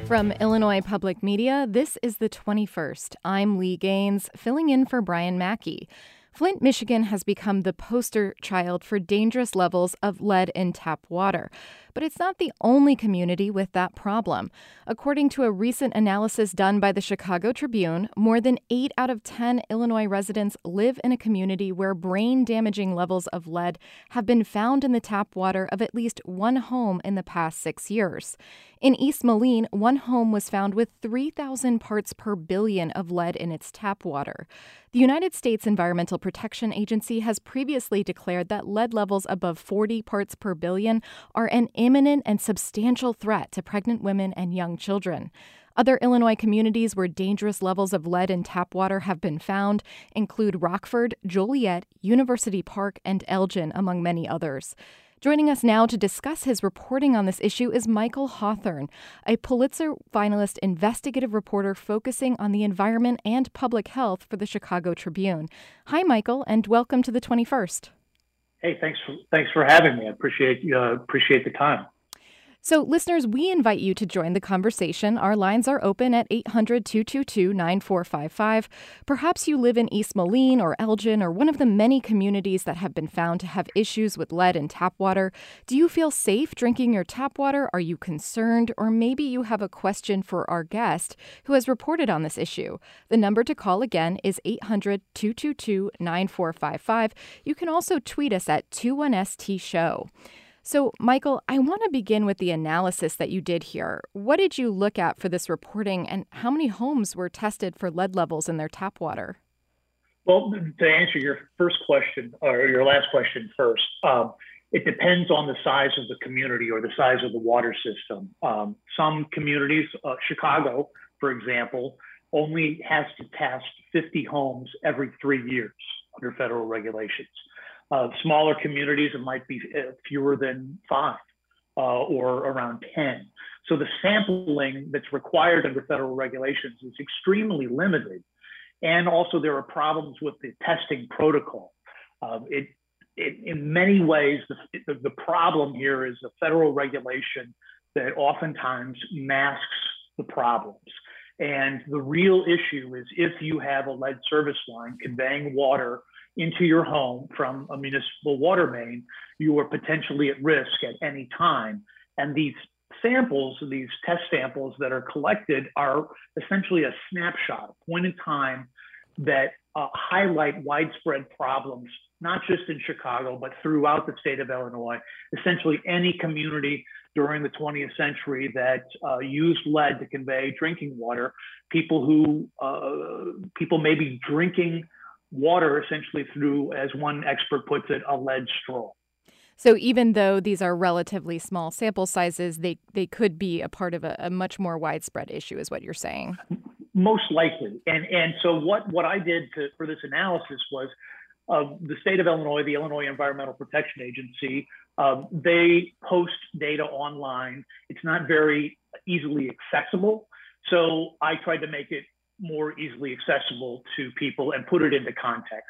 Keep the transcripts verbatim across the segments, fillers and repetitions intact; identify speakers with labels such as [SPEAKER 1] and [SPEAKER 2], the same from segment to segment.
[SPEAKER 1] From Illinois Public Media, this is the twenty-first. I'm Lee Gaines, filling in for Brian Mackey. Flint, Michigan has become the poster child for dangerous levels of lead in tap water. But it's not the only community with that problem. According to a recent analysis done by the Chicago Tribune, more than eight out of ten Illinois residents live in a community where brain-damaging levels of lead have been found in the tap water of at least one home in the past six years. In East Moline, one home was found with three thousand parts per billion of lead in its tap water. The United States Environmental Protection Agency has previously declared that lead levels above forty parts per billion are an imminent and substantial threat to pregnant women and young children. Other Illinois communities where dangerous levels of lead in tap water have been found include Rockford, Joliet, University Park, and Elgin, among many others. Joining us now to discuss his reporting on this issue is Michael Hawthorne, a Pulitzer finalist investigative reporter focusing on the environment and public health for the Chicago Tribune. Hi, Michael, and welcome to the twenty-first.
[SPEAKER 2] Hey, thanks for thanks for having me. I appreciate uh, appreciate the time.
[SPEAKER 1] So, listeners, we invite you to join the conversation. Our lines are open at eight hundred, two two two, nine four five five. Perhaps you live in East Moline or Elgin or one of the many communities that have been found to have issues with lead in tap water. Do you feel safe drinking your tap water? Are you concerned? Or maybe you have a question for our guest who has reported on this issue. The number to call again is eight hundred, two two two, nine four five five. You can also tweet us at twenty-one S T show. So, Michael, I want to begin with the analysis that you did here. What did you look at for this reporting, and how many homes were tested for lead levels in their tap water?
[SPEAKER 2] Well, to answer your first question, or your last question first, um, it depends on the size of the community or the size of the water system. Um, some communities, uh, Chicago, for example, only has to test fifty homes every three years under federal regulations. Uh, smaller communities, it might be fewer than five uh, or around ten. So the sampling that's required under federal regulations is extremely limited. And also there are problems with the testing protocol. Um, it, it, in many ways, the, the, the problem here is a federal regulation that oftentimes masks the problems. And the real issue is if you have a lead service line conveying water into your home from a municipal water main, you are potentially at risk at any time. And these samples, these test samples that are collected are essentially a snapshot, a point in time that uh, highlight widespread problems, not just in Chicago, but throughout the state of Illinois. Essentially any community during the twentieth century that uh, used lead to convey drinking water, people who, uh, people may be drinking water essentially through, as one expert puts it, a lead straw.
[SPEAKER 1] So even though these are relatively small sample sizes, they, they could be a part of a, a much more widespread issue, is what you're saying.
[SPEAKER 2] Most likely. And and so what, what I did to, for this analysis was uh, the state of Illinois, the Illinois Environmental Protection Agency, um, they post data online. It's not very easily accessible. So I tried to make it more easily accessible to people and put it into context.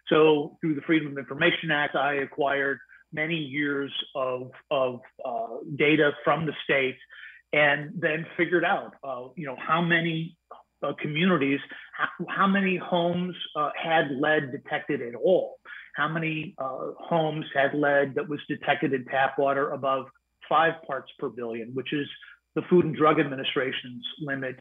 [SPEAKER 2] So through the Freedom of Information Act, I acquired many years of, of uh, data from the state and then figured out, uh, you know, how many uh, communities, how, how many homes uh, had lead detected at all, how many uh, homes had lead that was detected in tap water above five parts per billion, which is the Food and Drug Administration's limit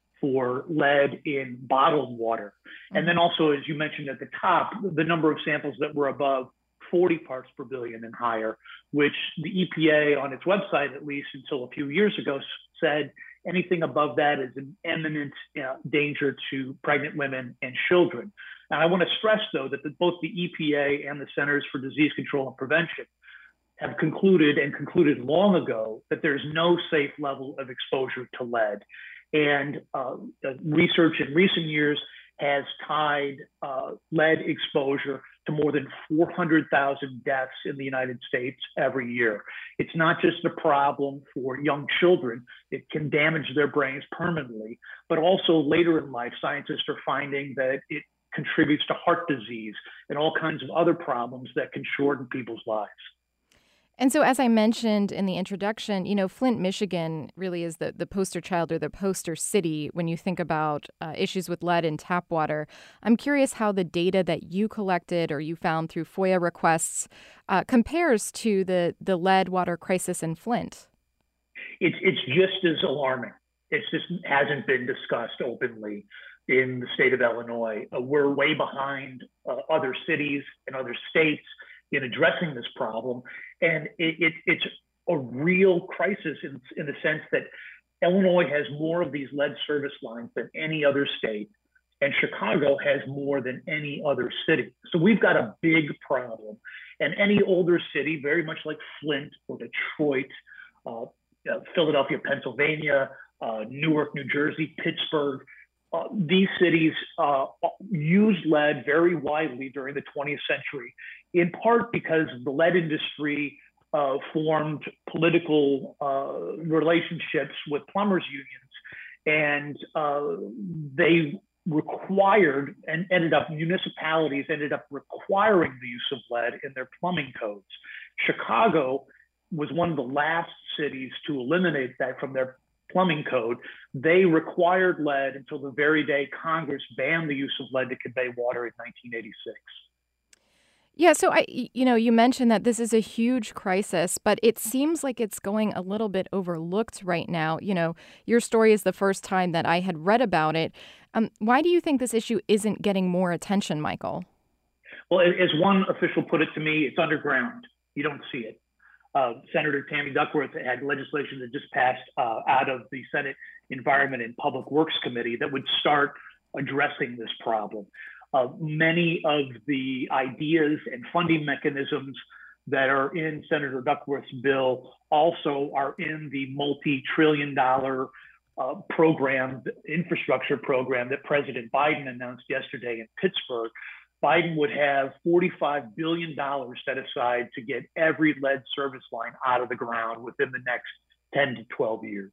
[SPEAKER 2] for lead in bottled water. And then also, as you mentioned at the top, the number of samples that were above forty parts per billion and higher, which the E P A on its website, at least until a few years ago, said anything above that is an imminent uh, danger to pregnant women and children. And I want to stress, though, that the, both the E P A and the Centers for Disease Control and Prevention have concluded and concluded long ago that there's no safe level of exposure to lead. And uh, research in recent years has tied uh, lead exposure to more than four hundred thousand deaths in the United States every year. It's not just a problem for young children. It can damage their brains permanently, but also later in life, scientists are finding that it contributes to heart disease and all kinds of other problems that can shorten people's lives.
[SPEAKER 1] And so, as I mentioned in the introduction, you know, Flint, Michigan really is the, the poster child or the poster city when you think about uh, issues with lead in tap water. I'm curious how the data that you collected or you found through FOIA requests uh, compares to the, the lead water crisis in Flint.
[SPEAKER 2] It's, it's just as alarming. It just hasn't been discussed openly in the state of Illinois. Uh, we're way behind uh, other cities and other states in addressing this problem. And it, it, it's a real crisis in, in the sense that Illinois has more of these lead service lines than any other state, and Chicago has more than any other city. So we've got a big problem. And any older city, very much like Flint or Detroit, uh, uh, Philadelphia, Pennsylvania, uh, Newark, New Jersey, Pittsburgh, Uh, these cities uh, used lead very widely during the twentieth century, in part because the lead industry uh, formed political uh, relationships with plumbers unions, and uh, they required and ended up, municipalities ended up requiring the use of lead in their plumbing codes. Chicago was one of the last cities to eliminate that from their plumbing code. They required lead until the very day Congress banned the use of lead to convey water in nineteen eighty-six.
[SPEAKER 1] Yeah, so I, you know, you mentioned that this is a huge crisis, but it seems like it's going a little bit overlooked right now. You know, your story is the first time that I had read about it. Um, why do you think this issue isn't getting more attention, Michael?
[SPEAKER 2] Well, as one official put it to me, it's underground. You don't see it. Uh, Senator Tammy Duckworth had legislation that just passed uh, out of the Senate Environment and Public Works Committee that would start addressing this problem. Uh, many of the ideas and funding mechanisms that are in Senator Duckworth's bill also are in the multi-trillion dollar uh, program, infrastructure program that President Biden announced yesterday in Pittsburgh. Biden would have forty-five billion dollars set aside to get every lead service line out of the ground within the next ten to twelve years.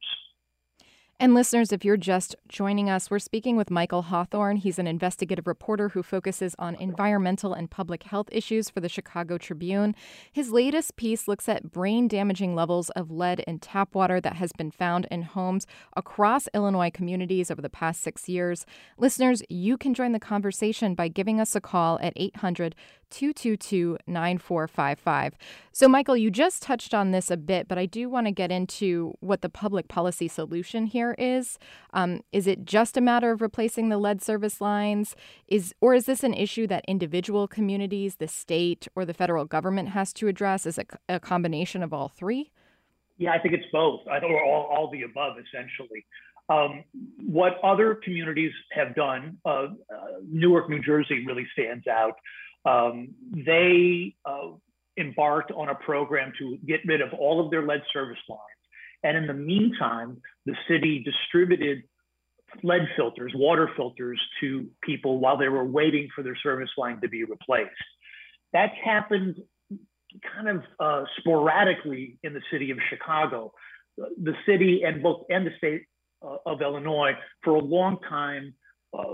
[SPEAKER 1] And listeners, if you're just joining us, we're speaking with Michael Hawthorne. He's an investigative reporter who focuses on environmental and public health issues for the Chicago Tribune. His latest piece looks at brain-damaging levels of lead in tap water that has been found in homes across Illinois communities over the past six years. Listeners, you can join the conversation by giving us a call at eight hundred, two two two, nine four five five. So, Michael, you just touched on this a bit, but I do want to get into what the public policy solution here is. Um, is it just a matter of replacing the lead service lines? Is or is this an issue that individual communities, the state, or the federal government has to address? Is it a combination of all three?
[SPEAKER 2] Yeah, I think it's both, I think, or all, all the above, essentially. Um, what other communities have done, uh, uh, Newark, New Jersey really stands out. Um, they uh, embarked on a program to get rid of all of their lead service lines. And in the meantime, the city distributed lead filters, water filters to people while they were waiting for their service line to be replaced. That's happened kind of uh, sporadically in the city of Chicago. The city and both and the state uh, of Illinois for a long time uh,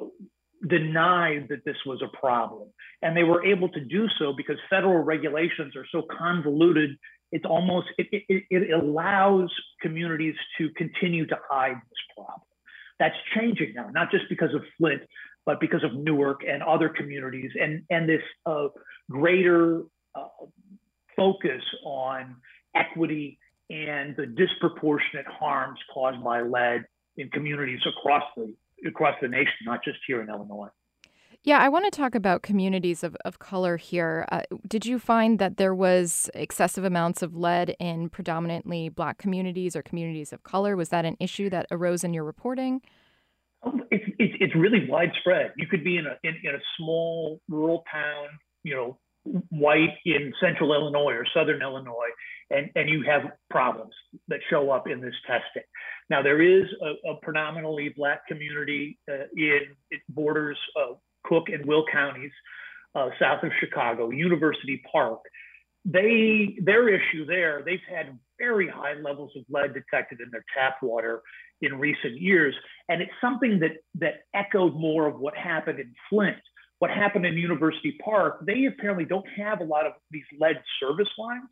[SPEAKER 2] denied that this was a problem. And they were able to do so because federal regulations are so convoluted. It's almost, it, it, it allows communities to continue to hide this problem. That's changing now, not just because of Flint, but because of Newark and other communities, and, and this uh, greater uh, focus on equity and the disproportionate harms caused by lead in communities across the across the nation, not just here in Illinois.
[SPEAKER 1] Yeah, I want to talk about communities of, of color here. Uh, did you find that there was excessive amounts of lead in predominantly Black communities or communities of color? Was that an issue that arose in your reporting?
[SPEAKER 2] It's, it's, it's really widespread. You could be in a, in, in a small rural town, you know, white in central Illinois or southern Illinois, and, and you have problems that show up in this testing. Now, there is a, a predominantly Black community uh, in it borders of Cook and Will counties, uh, south of Chicago, University Park. They, their issue there, they've had very high levels of lead detected in their tap water in recent years. And it's something that, that echoed more of what happened in Flint. What happened in University Park, they apparently don't have a lot of these lead service lines,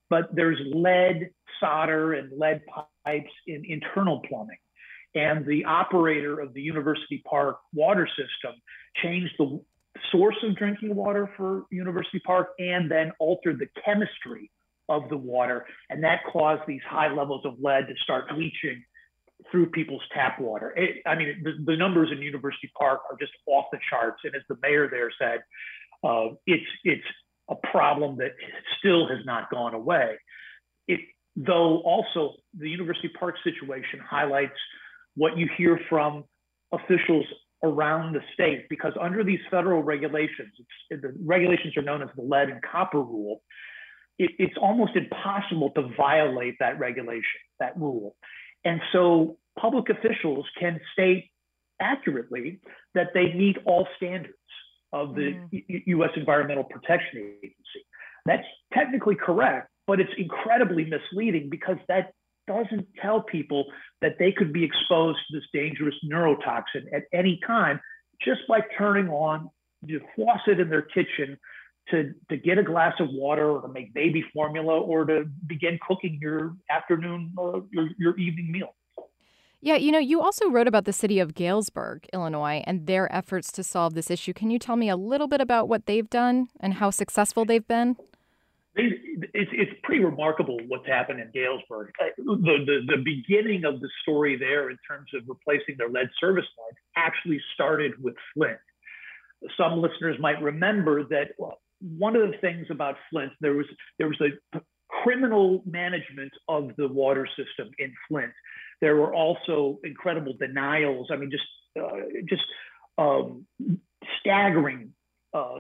[SPEAKER 2] but there's lead solder and lead pipes in internal plumbing. And the operator of the University Park water system changed the source of drinking water for University Park and then altered the chemistry of the water. And that caused these high levels of lead to start leaching through people's tap water. It, I mean, the, the numbers in University Park are just off the charts. And as the mayor there said, uh, it's, it's a problem that still has not gone away. It, though also the University Park situation highlights what you hear from officials around the state, because under these federal regulations, it's, the regulations are known as the lead and copper rule. It, it's almost impossible to violate that regulation, that rule. And so public officials can state accurately that they meet all standards of the mm. U S Environmental Protection Agency. That's technically correct, but it's incredibly misleading because that doesn't tell people that they could be exposed to this dangerous neurotoxin at any time just by turning on the faucet in their kitchen to, to get a glass of water or to make baby formula or to begin cooking your afternoon or your, your evening meal.
[SPEAKER 1] Yeah, you know, you also wrote about the city of Galesburg, Illinois, and their efforts to solve this issue. Can you tell me a little bit about what they've done and how successful they've been?
[SPEAKER 2] It's, it's pretty remarkable what's happened in Galesburg. The, the, the beginning of the story there in terms of replacing their lead service lines actually started with Flint. Some listeners might remember that well, one of the things about Flint, there was, there was a criminal management of the water system in Flint. There were also incredible denials. I mean, just, uh, just um, staggering uh,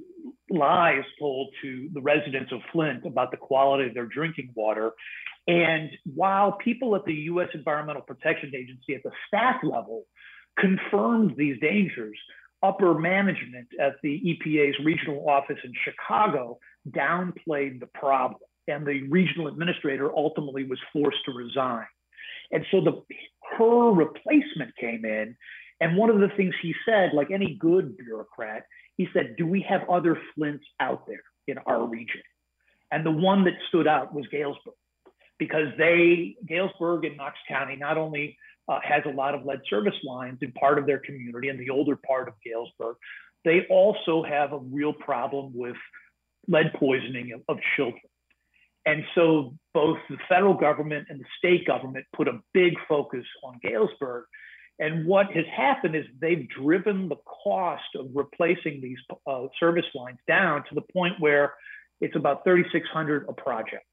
[SPEAKER 2] lies told to the residents of Flint about the quality of their drinking water. And while people at the U S Environmental Protection Agency at the staff level confirmed these dangers, upper management at the E P A's regional office in Chicago downplayed the problem. And the regional administrator ultimately was forced to resign. And so the her replacement came in. And one of the things he said, like any good bureaucrat, he said, do we have other Flints out there in our region? And the one that stood out was Galesburg, because they, Galesburg and Knox County not only uh, has a lot of lead service lines in part of their community in the older part of Galesburg, they also have a real problem with lead poisoning of, of children. And so both the federal government and the state government put a big focus on Galesburg. And what has happened is they've driven the cost of replacing these uh, service lines down to the point where it's about thirty-six hundred dollars a project.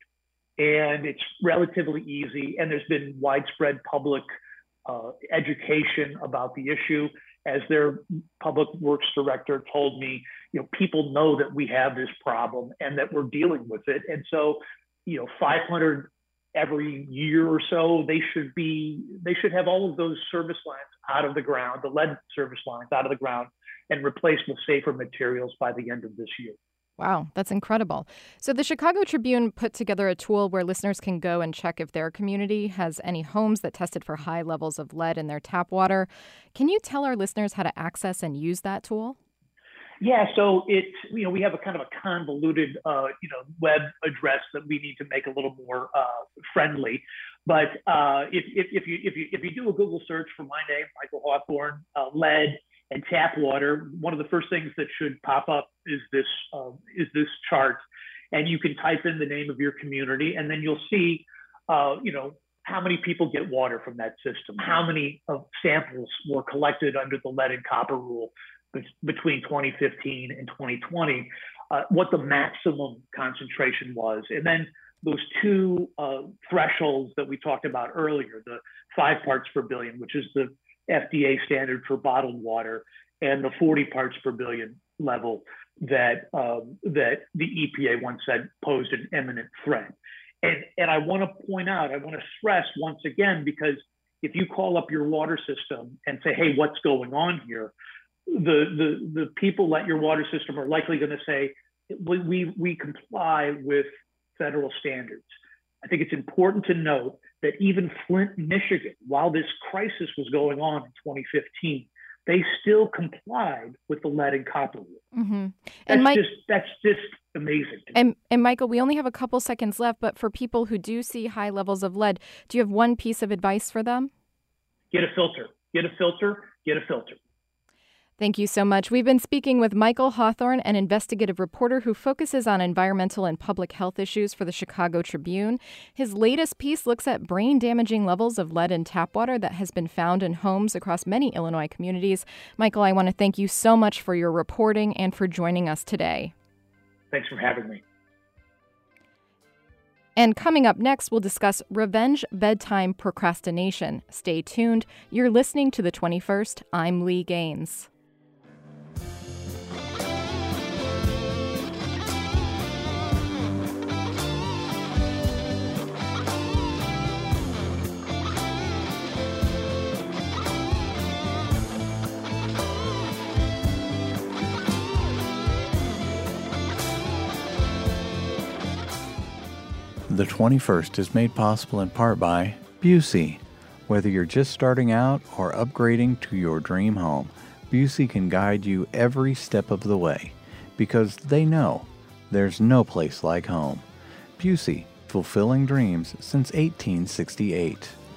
[SPEAKER 2] And it's relatively easy. And there's been widespread public uh, education about the issue. As their public works director told me, you know, people know that we have this problem and that we're dealing with it. And so, you know, five hundred every year or so, they should be, they should have all of those service lines out of the ground, the lead service lines out of the ground, and replaced with safer materials by the end of this year.
[SPEAKER 1] Wow, that's incredible. So the Chicago Tribune put together a tool where listeners can go and check if their community has any homes that tested for high levels of lead in their tap water. Can you tell our listeners how to access and use that tool?
[SPEAKER 2] Yeah, so it's, you know, we have a kind of a convoluted, uh, you know, web address that we need to make a little more uh, friendly. But uh, if, if, if, you, if, you, if you do a Google search for my name, Michael Hawthorne, uh, lead and tap water, one of the first things that should pop up is this, uh, is this chart. And you can type in the name of your community, and then you'll see, uh, you know, how many people get water from that system, how many of samples were collected under the lead and copper rule between twenty fifteen and twenty twenty, uh, what the maximum concentration was. And then those two uh, thresholds that we talked about earlier, the five parts per billion, which is the F D A standard for bottled water, and the forty parts per billion level that, um, that the E P A once said posed an imminent threat. And, and I want to point out, I want to stress once again, because if you call up your water system and say, hey, what's going on here? The, the, the people at your water system are likely going to say, we, we, we comply with federal standards. I think it's important to note that even Flint, Michigan, while this crisis was going on in twenty fifteen, they still complied with the lead and copper rule.
[SPEAKER 1] Mm-hmm.
[SPEAKER 2] That's
[SPEAKER 1] And Mike,
[SPEAKER 2] just that's just amazing. to me.
[SPEAKER 1] and, and Michael, we only have a couple seconds left, but for people who do see high levels of lead, do you have one piece of advice for them?
[SPEAKER 2] Get a filter. Get a filter. Get a filter.
[SPEAKER 1] Thank you so much. We've been speaking with Michael Hawthorne, an investigative reporter who focuses on environmental and public health issues for the Chicago Tribune. His latest piece looks at brain-damaging levels of lead in tap water that has been found in homes across many Illinois communities. Michael, I want to thank you so much for your reporting and for joining us today.
[SPEAKER 2] Thanks for having me.
[SPEAKER 1] And coming up next, we'll discuss revenge bedtime procrastination. Stay tuned. You're listening to The twenty-first. I'm Lee Gaines.
[SPEAKER 3] The twenty-first is made possible in part by Busey. Whether you're just starting out or upgrading to your dream home, Busey can guide you every step of the way because they know there's no place like home. Busey, fulfilling dreams since eighteen sixty-eight.